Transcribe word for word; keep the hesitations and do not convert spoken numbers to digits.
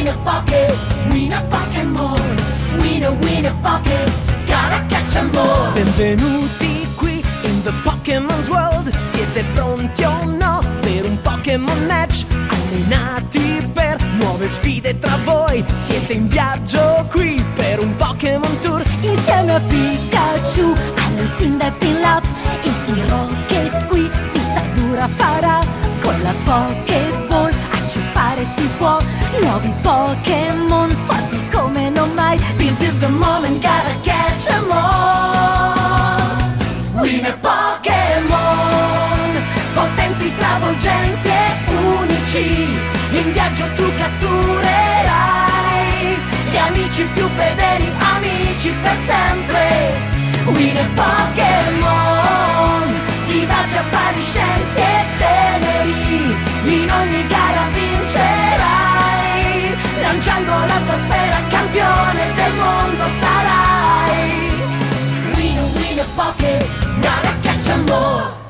win a pocket, win a Pokémon. Win a win a pocket, gotta catch 'em all. Benvenuti qui in the Pokémon's World. Siete pronti o no per un Pokémon match? Allenati per nuove sfide tra voi. Siete in viaggio qui per un Pokémon Tour. Insieme a Pikachu, a Lucinda e Pin-Up, il Team Rocket qui vita dura farà. Con la Pokéball a ciuffare si può. Nuovi Pokémon forti come non mai. This is the moment, gotta catch 'em all. Win a Pokémon, potenti, travolgenti e unici. In viaggio tu catturerai gli amici più fedeli, amici per sempre. Win a Pokémon, vivaci, appariscenti e teneri. In ogni gara vincerai, lanciando la tua sfera, campione del mondo sarai. Win a win a pocket, gotta catch 'em all.